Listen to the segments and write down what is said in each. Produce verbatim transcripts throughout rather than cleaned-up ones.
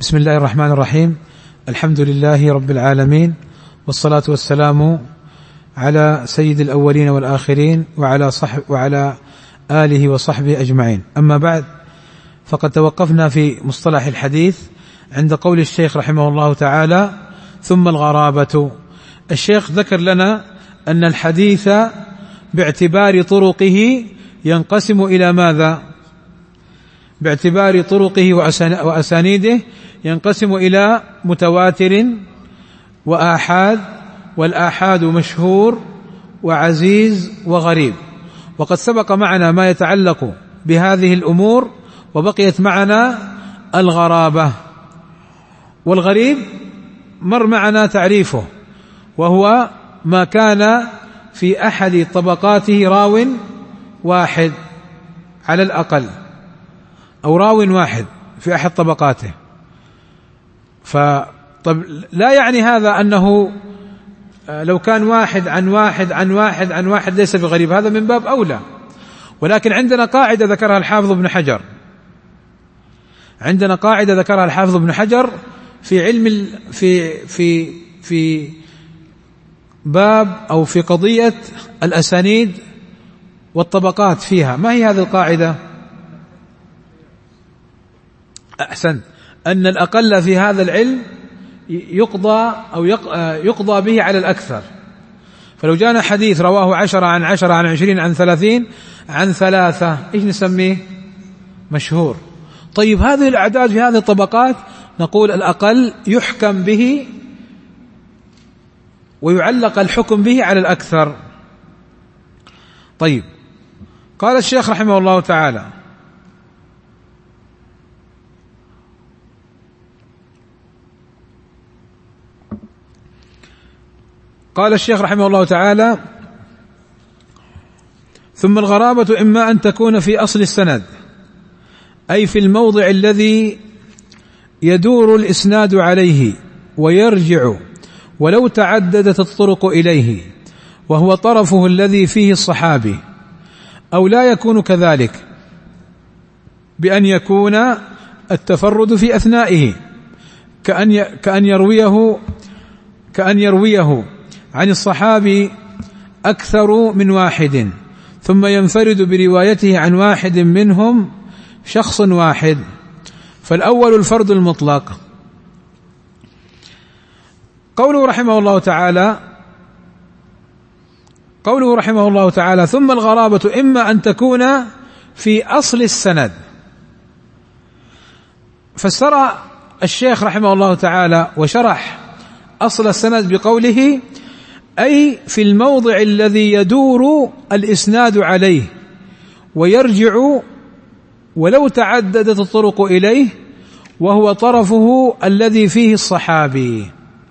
بسم الله الرحمن الرحيم. الحمد لله رب العالمين، والصلاة والسلام على سيد الأولين والآخرين وعلى صحب وعلى آله وصحبه أجمعين. أما بعد، فقد توقفنا في مصطلح الحديث عند قول الشيخ رحمه الله تعالى: ثم الغرابة. الشيخ ذكر لنا أن الحديث باعتبار طرقه ينقسم إلى ماذا؟ باعتبار طرقه وأسانيده ينقسم إلى متواتر وآحاد، والآحاد مشهور وعزيز وغريب. وقد سبق معنا ما يتعلق بهذه الأمور، وبقيت معنا الغرابة. والغريب مر معنا تعريفه، وهو ما كان في أحد طبقاته راو واحد على الأقل، أو راو واحد في أحد طبقاته. فطب لا يعني هذا أنه لو كان واحد عن واحد عن واحد عن واحد ليس بغريب، هذا من باب أولى. ولكن عندنا قاعدة ذكرها الحافظ ابن حجر عندنا قاعدة ذكرها الحافظ ابن حجر في علم في في في باب أو في قضية الأسانيد والطبقات فيها. ما هي هذه القاعدة؟ أحسن، أن الأقل في هذا العلم يقضى أو يقضى به على الأكثر. فلو جانا حديث رواه عشرة عن عشرة عن عشرين عن ثلاثين عن ثلاثة، إيش نسميه؟ مشهور. طيب هذه الأعداد في هذه الطبقات نقول الأقل يحكم به ويعلق الحكم به على الأكثر. طيب، قال الشيخ رحمه الله تعالى: قال الشيخ رحمه الله تعالى: ثم الغرابة إما أن تكون في أصل السند، أي في الموضع الذي يدور الإسناد عليه ويرجع ولو تعددت الطرق إليه، وهو طرفه الذي فيه الصحابي، أو لا يكون كذلك بأن يكون التفرد في أثنائه، كأن كأن يرويه كأن يرويه عن الصحابي أكثر من واحد، ثم ينفرد بروايته عن واحد منهم شخص واحد. فالأول الفرد المطلق. قوله رحمه الله تعالى قوله رحمه الله تعالى ثم الغرابة إما أن تكون في أصل السند. فسر الشيخ رحمه الله تعالى وشرح أصل السند بقوله: أي في الموضع الذي يدور الإسناد عليه ويرجع ولو تعددت الطرق إليه، وهو طرفه الذي فيه الصحابي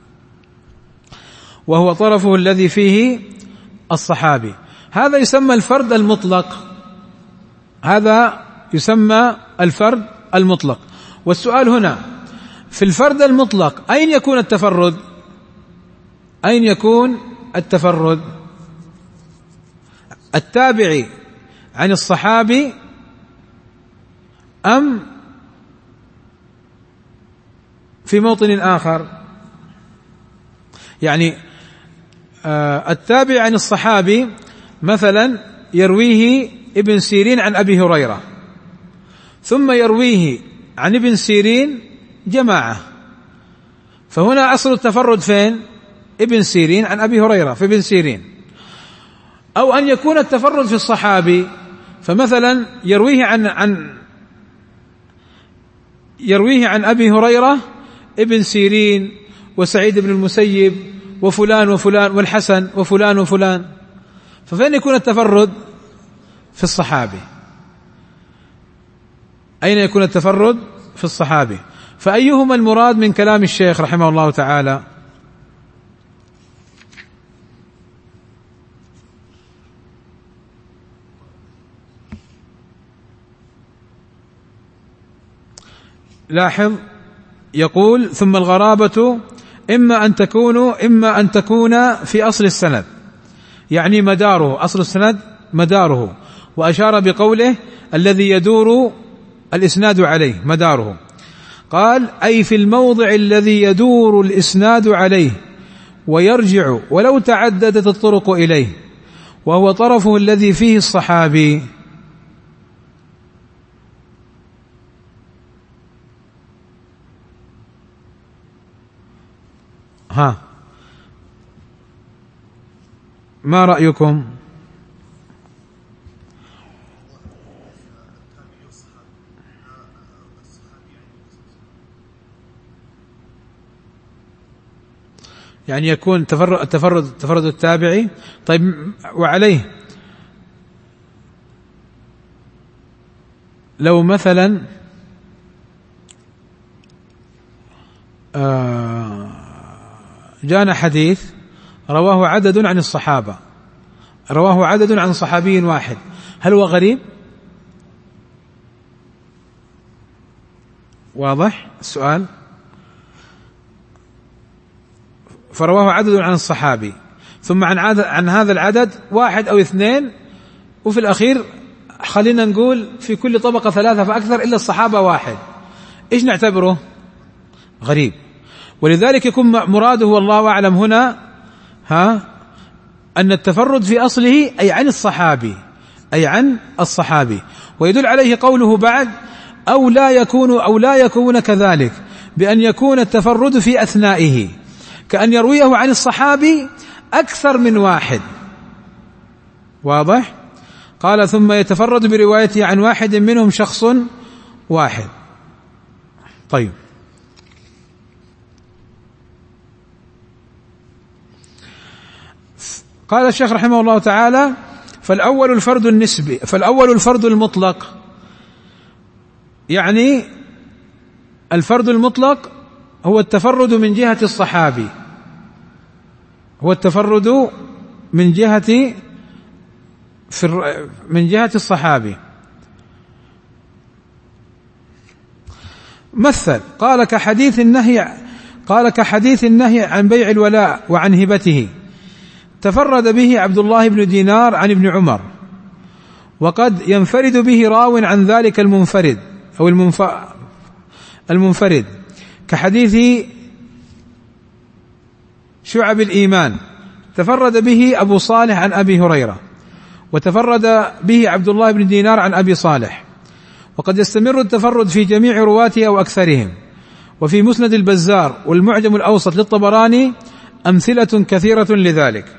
وهو طرفه الذي فيه الصحابي هذا يسمى الفرد المطلق. هذا يسمى الفرد المطلق. والسؤال هنا: في الفرد المطلق أين يكون التفرد؟ أين يكون التفرد؟ التابعي عن الصحابي أم في موطن آخر؟ يعني آه التابع عن الصحابي مثلا يرويه ابن سيرين عن أبي هريرة، ثم يرويه عن ابن سيرين جماعة، فهنا أصل التفرد فين؟ ابن سيرين عن أبي هريرة في ابن سيرين. أو أن يكون التفرد في الصحابي، فمثلا يرويه عن عن يرويه عن أبي هريرة ابن سيرين وسعيد بن المسيب وفلان وفلان والحسن وفلان وفلان، ففين يكون التفرد؟ في الصحابي. أين يكون التفرد؟ في الصحابي. فأيهما المراد من كلام الشيخ رحمه الله تعالى؟ لاحظ، يقول: ثم الغرابة إما أن تكون إما أن تكون في أصل السند، يعني مداره، أصل السند مداره. وأشار بقوله: الذي يدور الإسناد عليه مداره. قال أي في الموضع الذي يدور الإسناد عليه ويرجع ولو تعددت الطرق إليه، وهو طرفه الذي فيه الصحابي. ها ما رأيكم؟ يعني يكون تفرد التفرد التفرد التابعي. طيب وعليه لو مثلا جاءنا حديث رواه عدد عن الصحابة، رواه عدد عن صحابي واحد، هل هو غريب؟ واضح السؤال؟ فرواه عدد عن الصحابي ثم عن عدد عن هذا العدد واحد أو اثنين، وفي الأخير خلينا نقول في كل طبقة ثلاثة فأكثر إلا الصحابة واحد، إيش نعتبره؟ غريب. ولذلك يكون مراده والله أعلم هنا ها أن التفرد في أصله أي عن الصحابي، أي عن الصحابي. ويدل عليه قوله بعد أو لا يكون أو لا يكون كذلك، بأن يكون التفرد في أثنائه، كأن يرويه عن الصحابي أكثر من واحد. واضح؟ قال ثم يتفرد بروايته عن واحد منهم شخص واحد. طيب قال الشيخ رحمه الله تعالى فالأول الفرد النسبي، فالأول الفرد المطلق، يعني الفرد المطلق هو التفرد من جهة الصحابي، هو التفرد من جهة في من جهة الصحابي. مثل قال كحديث النهي قال كحديث النهي عن بيع الولاء وعن هبته، تفرد به عبد الله بن دينار عن ابن عمر، وقد ينفرد به راو عن ذلك المنفرد أو المنف... المنفرد، كحديث شعب الإيمان تفرد به أبو صالح عن أبي هريرة، وتفرد به عبد الله بن دينار عن أبي صالح. وقد يستمر التفرد في جميع رواته أو أكثرهم. وفي مسند البزار والمعجم الأوسط للطبراني أمثلة كثيرة لذلك.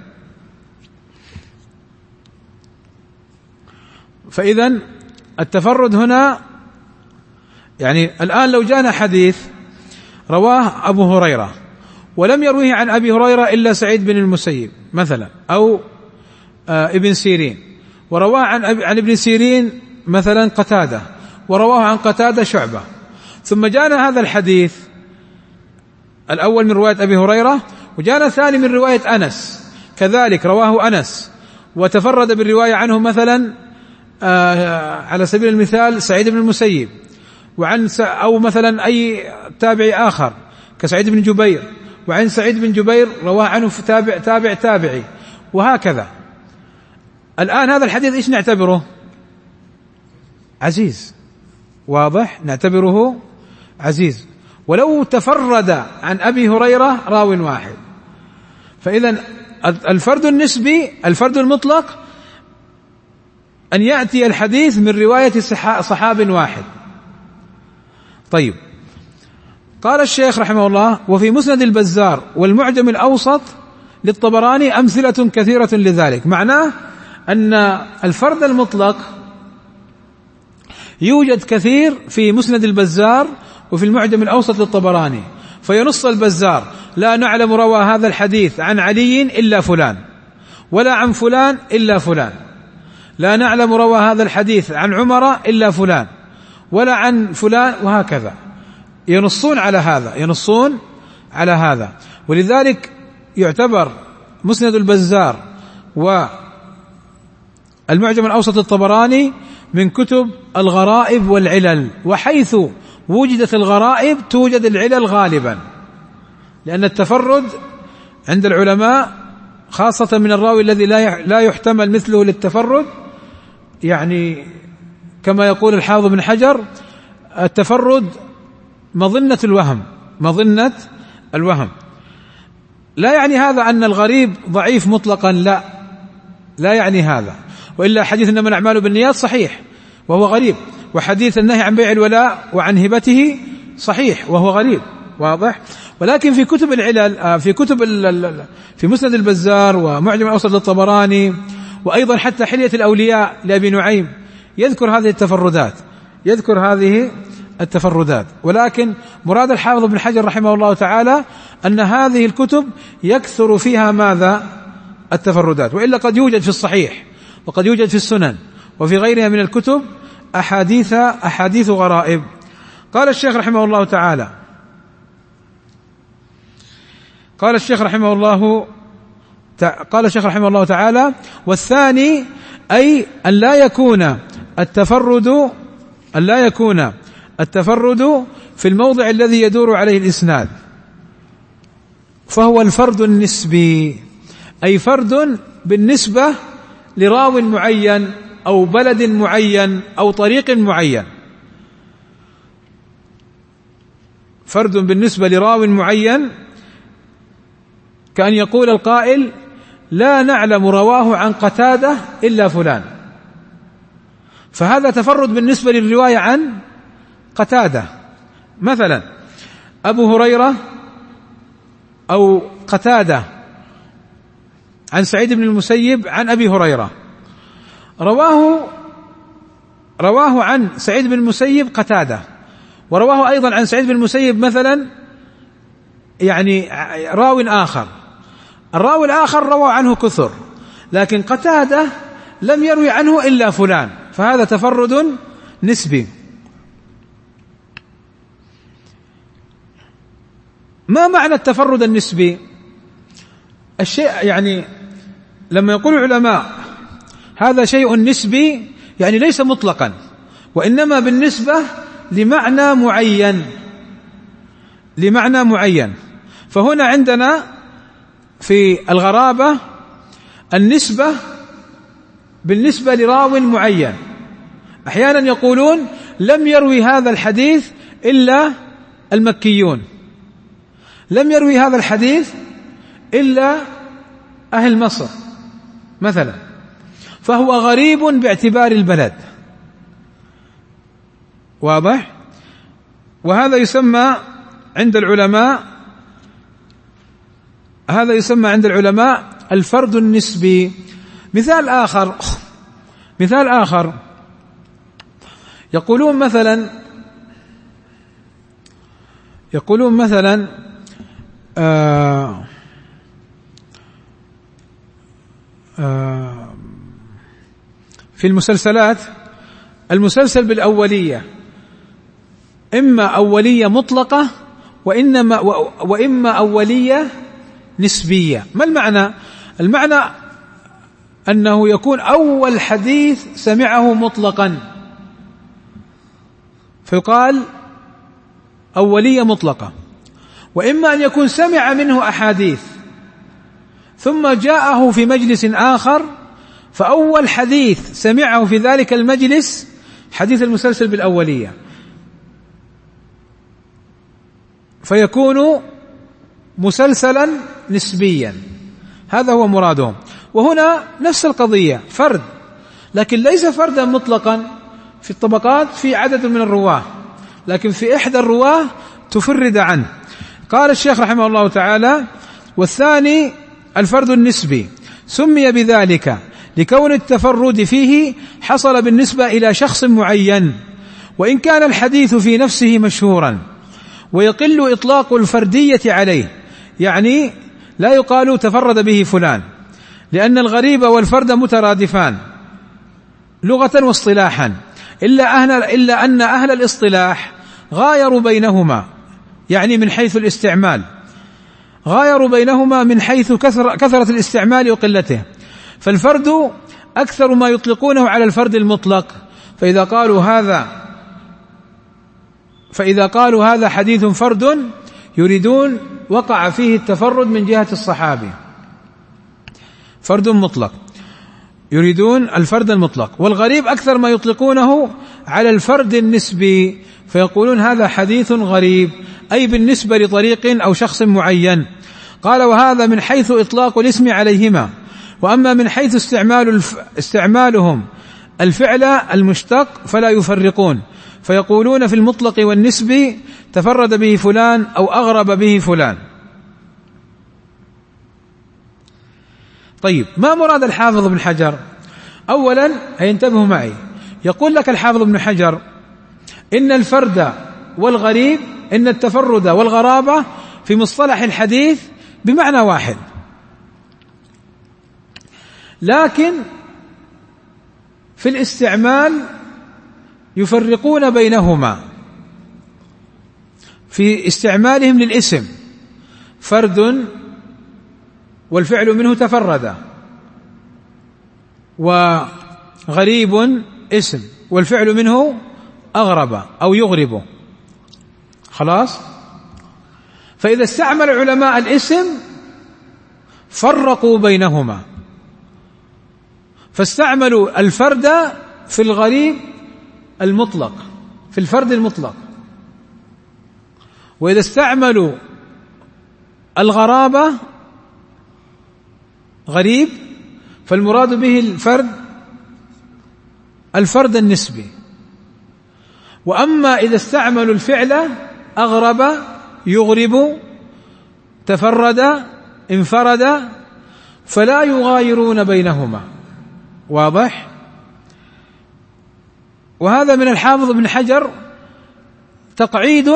فإذن التفرد هنا يعني الآن لو جاءنا حديث رواه أبو هريرة ولم يرويه عن أبي هريرة إلا سعيد بن المسيب مثلا أو آه ابن سيرين، ورواه عن, عن ابن سيرين مثلا قتادة، ورواه عن قتادة شعبة، ثم جاءنا هذا الحديث الأول من رواية أبي هريرة، وجاءنا الثاني من رواية أنس كذلك رواه أنس وتفرد بالرواية عنه مثلا آه على سبيل المثال سعيد بن المسيب، وعن أو مثلا أي تابعي آخر كسعيد بن جبير، وعن سعيد بن جبير رواه عنه في تابع تابع تابعي، وهكذا. الآن هذا الحديث إيش نعتبره؟ عزيز. واضح؟ نعتبره عزيز ولو تفرد عن أبي هريرة راو واحد. فإذا الفرد النسبي الفرد المطلق أن يأتي الحديث من رواية صحاب واحد. طيب قال الشيخ رحمه الله وفي مسند البزار والمعجم الأوسط للطبراني أمثلة كثيرة لذلك. معناه أن الفرد المطلق يوجد كثير في مسند البزار وفي المعجم الأوسط للطبراني، فينص البزار لا نعلم روى هذا الحديث عن علي إلا فلان، ولا عن فلان إلا فلان، لا نعلم روى هذا الحديث عن عمر إلا فلان، ولا عن فلان، وهكذا ينصون على هذا ينصون على هذا. ولذلك يعتبر مسند البزار والمعجم الأوسط الطبراني من كتب الغرائب والعلل، وحيث وجدت الغرائب توجد العلل غالبا، لأن التفرد عند العلماء خاصة من الراوي الذي لا يحتمل مثله للتفرد، يعني كما يقول الحافظ بن حجر التفرد مظنة الوهم، مظنة الوهم. لا يعني هذا أن الغريب ضعيف مطلقا، لا لا يعني هذا، وإلا حديث إنما الأعمال بالنيات صحيح وهو غريب، وحديث النهي عن بيع الولاء وعن هبته صحيح وهو غريب، واضح. ولكن في كتب العلل، في كتب في مسند البزار ومعجم الأوسط للطبراني، وأيضا حتى حلية الأولياء لأبي نعيم، يذكر هذه التفردات، يذكر هذه التفردات. ولكن مراد الحافظ ابن حجر رحمه الله تعالى أن هذه الكتب يكثر فيها ماذا؟ التفردات. وإلا قد يوجد في الصحيح وقد يوجد في السنن وفي غيرها من الكتب أحاديث أحاديث غرائب. قال الشيخ رحمه الله تعالى قال الشيخ رحمه الله قال الشيخ رحمه الله تعالى والثاني أي أن لا يكون التفرد أن لا يكون التفرد في الموضع الذي يدور عليه الإسناد، فهو الفرد النسبي، أي فرد بالنسبة لراو معين أو بلد معين أو طريق معين، فرد بالنسبة لراو معين، كأن يقول القائل لا نعلم رواه عن قتادة إلا فلان، فهذا تفرد بالنسبة للرواية عن قتادة. مثلا أبو هريرة أو قتادة عن سعيد بن المسيب عن أبي هريرة، رواه رواه عن سعيد بن المسيب قتادة، ورواه أيضا عن سعيد بن المسيب مثلا يعني راو آخر، الراوي الآخر روى عنه كثر، لكن قتادة لم يروي عنه إلا فلان، فهذا تفرد نسبي. ما معنى التفرد النسبي؟ الشيء يعني لما يقول العلماء هذا شيء نسبي يعني ليس مطلقا، وإنما بالنسبة لمعنى معين، لمعنى معين. فهنا عندنا في الغرابة النسبة بالنسبة لراو معين، أحيانا يقولون لم يروي هذا الحديث إلا المكيون، لم يروي هذا الحديث إلا أهل مصر مثلا، فهو غريب باعتبار البلد، واضح. وهذا يسمى عند العلماء هذا يسمى عند العلماء الفرد النسبي. مثال آخر مثال آخر يقولون مثلا يقولون مثلا آه آه في المسلسلات المسلسل بالأولية إما أولية مطلقة وإنما وإما أولية نسبية. ما المعنى؟ المعنى أنه يكون أول حديث سمعه مطلقا فيقال أولية مطلقة، وإما أن يكون سمع منه أحاديث ثم جاءه في مجلس آخر فأول حديث سمعه في ذلك المجلس حديث المسلسل بالأولية، فيكون مسلسلا نسبيا. هذا هو مرادهم. وهنا نفس القضية، فرد، لكن ليس فردا مطلقا. في الطبقات في عدد من الرواه، لكن في إحدى الرواه تفرد عنه. قال الشيخ رحمه الله تعالى والثاني الفرد النسبي سمي بذلك لكون التفرد فيه حصل بالنسبة إلى شخص معين، وإن كان الحديث في نفسه مشهورا، ويقل إطلاق الفردية عليه، يعني لا يقال تفرد به فلان، لأن الغريب والفرد مترادفان لغة واصطلاحا، إلا, أهل إلا أن أهل الاصطلاح غايروا بينهما، يعني من حيث الاستعمال غايروا بينهما من حيث كثر كثرة الاستعمال وقلته. فالفرد أكثر ما يطلقونه على الفرد المطلق، فإذا قالوا هذا فإذا قالوا هذا حديث فرد يريدون وقع فيه التفرد من جهة الصحابي، فرد مطلق. يريدون الفرد المطلق، والغريب أكثر ما يطلقونه على الفرد النسبي، فيقولون هذا حديث غريب، أي بالنسبة لطريق أو شخص معين. قال وهذا من حيث إطلاق الاسم عليهما، وأما من حيث استعمال الف... استعمالهم الفعل المشتق فلا يفرقون، فيقولون في المطلق والنسبي تفرد به فلان أو أغرب به فلان. طيب، ما مراد الحافظ ابن حجر؟ أولا هينتبهوا معي، يقول لك الحافظ ابن حجر إن الفرد والغريب، إن التفرد والغرابة في مصطلح الحديث بمعنى واحد، لكن في الاستعمال يفرقون بينهما في استعمالهم للاسم، فرد والفعل منه تفرد، وغريب اسم والفعل منه أغرب أو يغرب. خلاص؟ فإذا استعمل علماء الاسم فرقوا بينهما، فاستعملوا الفرد في الغريب المطلق، في الفرد المطلق، وإذا استعملوا الغرابة غريب فالمراد به الفرد الفرد النسبي. وأما إذا استعملوا الفعل أغرب يغرب تفرد انفرد فلا يغايرون بينهما. واضح؟ وهذا من الحافظ ابن حجر تقعيد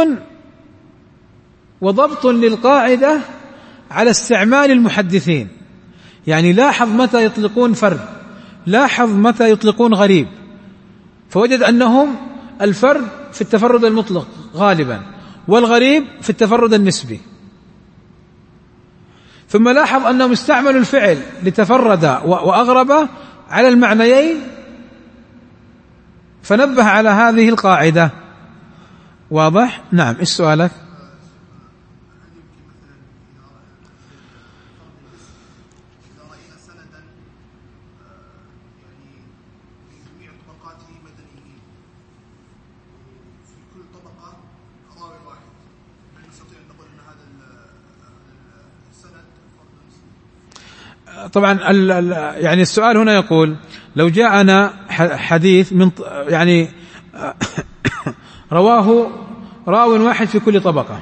وضبط للقاعدة على استعمال المحدثين، يعني لاحظ متى يطلقون فرد، لاحظ متى يطلقون غريب، فوجد أنهم الفرد في التفرد المطلق غالبا، والغريب في التفرد النسبي. ثم لاحظ أنهم استعملوا الفعل لتفرد وأغرب على المعنيين، فنبه على هذه القاعدة. واضح؟ نعم. إيش سؤالك؟ طبعا يعني السؤال هنا يقول لو جاءنا حديث من يعني رواه راو واحد في كل طبقة،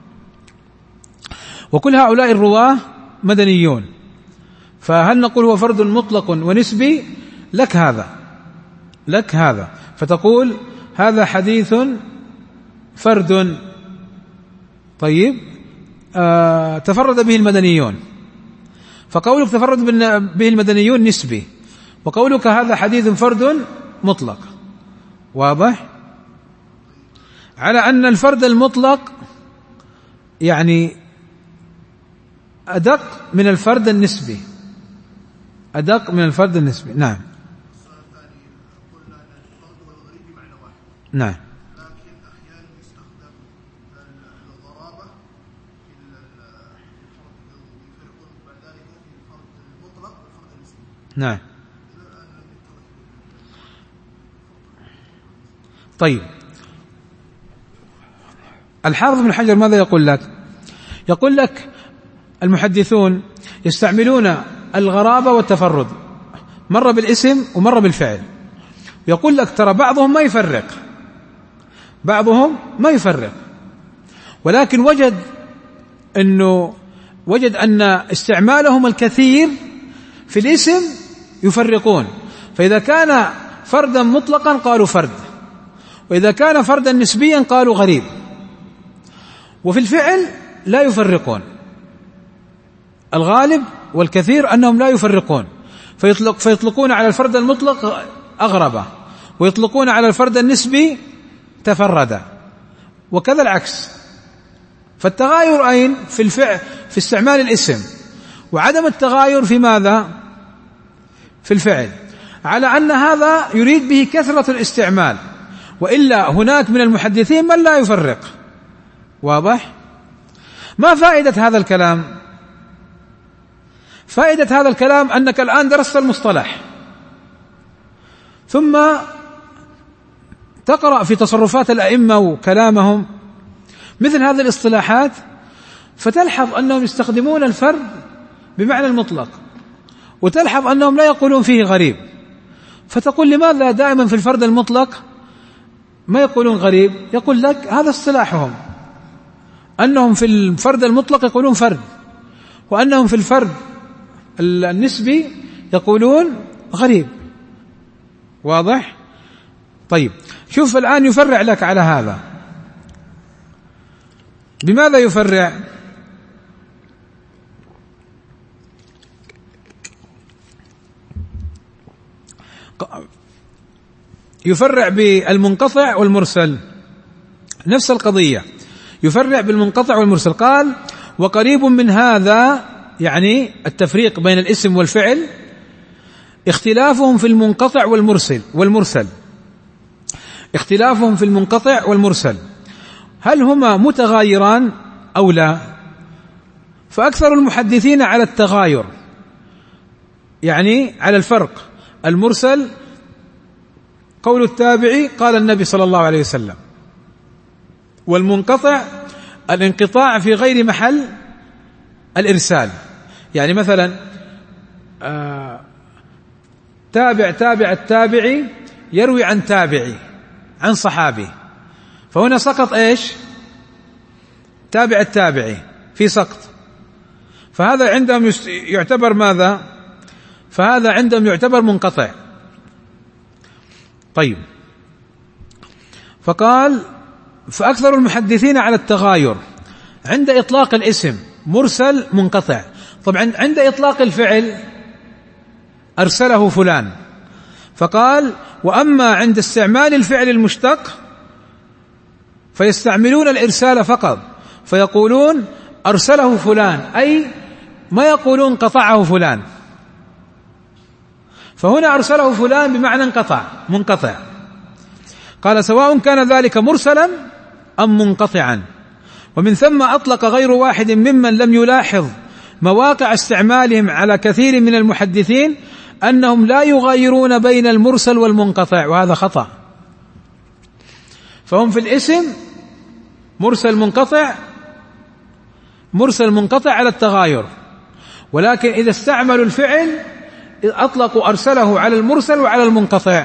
وكل هؤلاء الرواه مدنيون، فهل نقول هو فرد مطلق ونسبي؟ لك هذا لك هذا فتقول هذا حديث فرد طيب آه تفرد به المدنيون، فقولك تفرد به المدنيون نسبي، وقولك هذا حديث فرد مطلق. واضح؟ على أن الفرد المطلق يعني أدق من الفرد النسبي، أدق من الفرد النسبي. نعم. نعم. نعم. طيب، الحافظ بن حجر ماذا يقول لك؟ يقول لك المحدثون يستعملون الغرابة والتفرد مرة بالاسم ومرة بالفعل، يقول لك ترى بعضهم ما يفرق، بعضهم ما يفرق، ولكن وجد أنه وجد أن استعمالهم الكثير في الاسم يفرقون، فإذا كان فردا مطلقا قالوا فرد، وإذا كان فردا نسبيا قالوا غريب، وفي الفعل لا يفرقون. الغالب والكثير أنهم لا يفرقون، فيطلق فيطلقون على الفرد المطلق أغرب، ويطلقون على الفرد النسبي تفرد، وكذا العكس. فالتغاير أين؟ في الفعل، في استعمال الاسم، وعدم التغاير في ماذا؟ في الفعل، على أن هذا يريد به كثرة الاستعمال، وإلا هناك من المحدثين من لا يفرق. واضح؟ ما فائدة هذا الكلام؟ فائدة هذا الكلام أنك الآن درست المصطلح، ثم تقرأ في تصرفات الأئمة وكلامهم مثل هذه الاصطلاحات، فتلحظ أنهم يستخدمون الفرد بمعنى المطلق، وتلحظ أنهم لا يقولون فيه غريب، فتقول لماذا دائما في الفرد المطلق ما يقولون غريب؟ يقول لك هذا اصطلاحهم، أنهم في الفرد المطلق يقولون فرد، وأنهم في الفرد النسبي يقولون غريب. واضح؟ طيب شوف الآن يفرع لك على هذا. بماذا يفرع؟ يفرع بالمنقطع والمرسل، نفس القضية، يفرع بالمنقطع والمرسل. قال وقريب من هذا، يعني التفريق بين الاسم والفعل، اختلافهم في المنقطع والمرسل والمرسل اختلافهم في المنقطع والمرسل، هل هما متغايران أو لا؟ فأكثر المحدثين على التغاير، يعني على الفرق. المرسل قول التابعي قال النبي صلى الله عليه وسلم، والمنقطع الانقطاع في غير محل الإرسال. يعني مثلا آه تابع تابع التابعي يروي عن تابعي عن صحابي، فهنا سقط ايش؟ تابع التابعي في سقط، فهذا عندهم يعتبر ماذا؟ فهذا عندهم يعتبر منقطع. طيب، فقال فأكثر المحدثين على التغاير عند إطلاق الاسم مرسل منقطع. طبعا عند إطلاق الفعل أرسله فلان، فقال وأما عند استعمال الفعل المشتق فيستعملون الإرسال فقط، فيقولون أرسله فلان، أي ما يقولون قطعه فلان. فهنا أرسله فلان بمعنى انقطع منقطع. قال سواء كان ذلك مرسلا أم منقطعا. ومن ثم أطلق غير واحد ممن لم يلاحظ مواقع استعمالهم على كثير من المحدثين أنهم لا يغايرون بين المرسل والمنقطع، وهذا خطأ. فهم في الاسم مرسل منقطع مرسل منقطع على التغاير، ولكن إذا استعملوا الفعل أطلقوا أرسله على المرسل وعلى المنقطع.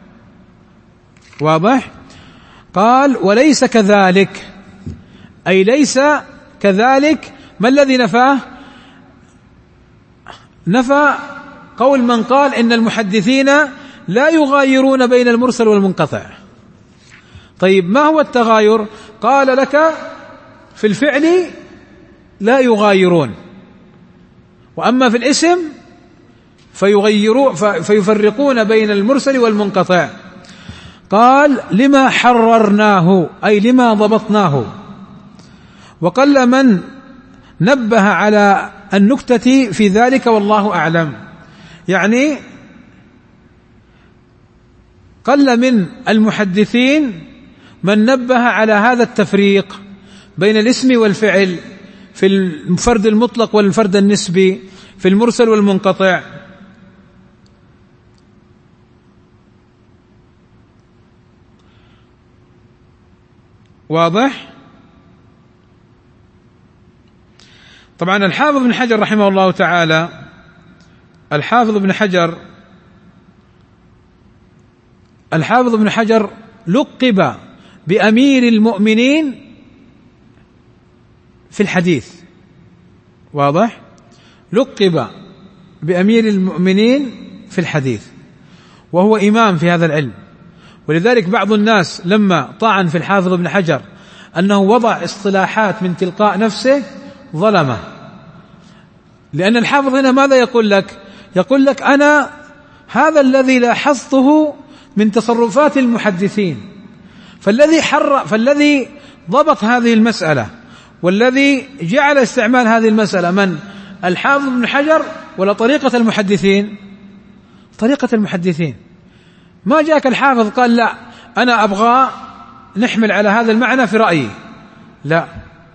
واضح؟ قال وليس كذلك، أي ليس كذلك. ما الذي نفاه؟ نفى قول من قال إن المحدثين لا يغايرون بين المرسل والمنقطع. طيب ما هو التغاير؟ قال لك في الفعل لا يغايرون، وأما في الاسم فيغيرون فيفرقون بين المرسل والمنقطع. قال لما حررناه، أي لما ضبطناه، وقل من نبه على النكتة في ذلك والله أعلم. يعني قل من المحدثين من نبه على هذا التفريق بين الاسم والفعل في الفرد المطلق والفرد النسبي، في المرسل والمنقطع. واضح؟ طبعا الحافظ ابن حجر رحمه الله تعالى، الحافظ ابن حجر الحافظ ابن حجر لقب بأمير المؤمنين في الحديث. واضح؟ لقب بأمير المؤمنين في الحديث، وهو إمام في هذا العلم. ولذلك بعض الناس لما طعن في الحافظ ابن حجر أنه وضع اصطلاحات من تلقاء نفسه ظلمه، لأن الحافظ هنا ماذا يقول لك؟ يقول لك أنا هذا الذي لاحظته من تصرفات المحدثين، فالذي حر فالذي ضبط هذه المسألة والذي جعل استعمال هذه المسألة من؟ الحافظ ابن حجر، ولا طريقة المحدثين؟ طريقة المحدثين. ما جاءك الحافظ قال لا أنا أبغى نحمل على هذا المعنى في رأيي، لا،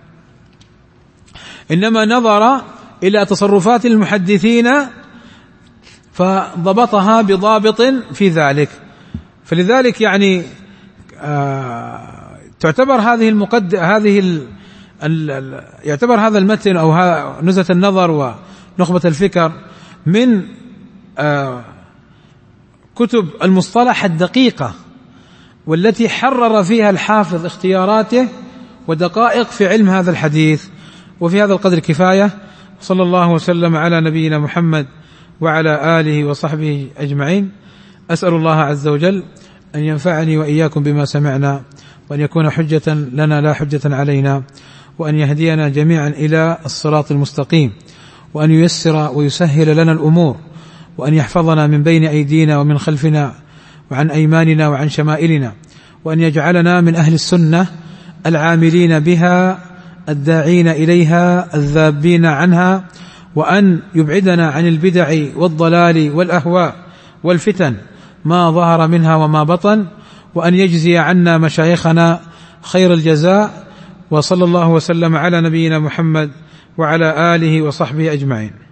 إنما نظر إلى تصرفات المحدثين فضبطها بضابط في ذلك. فلذلك يعني آه تعتبر هذه المقدمة هذه ال ال ال يعتبر هذا المتن أو نزهة النظر ونخبة الفكر من آه كتب المصطلح الدقيقة، والتي حرر فيها الحافظ اختياراته ودقائق في علم هذا الحديث. وفي هذا القدر كفاية. صلى الله وسلم على نبينا محمد وعلى آله وصحبه أجمعين. أسأل الله عز وجل أن ينفعني وإياكم بما سمعنا، وأن يكون حجة لنا لا حجة علينا، وأن يهدينا جميعا إلى الصراط المستقيم، وأن ييسر ويسهل لنا الأمور، وأن يحفظنا من بين أيدينا ومن خلفنا وعن أيماننا وعن شمائلنا، وأن يجعلنا من أهل السنة العاملين بها الداعين إليها الذابين عنها، وأن يبعدنا عن البدع والضلال والأهواء والفتن ما ظهر منها وما بطن، وأن يجزي عنا مشايخنا خير الجزاء. وصلى الله وسلم على نبينا محمد وعلى آله وصحبه أجمعين.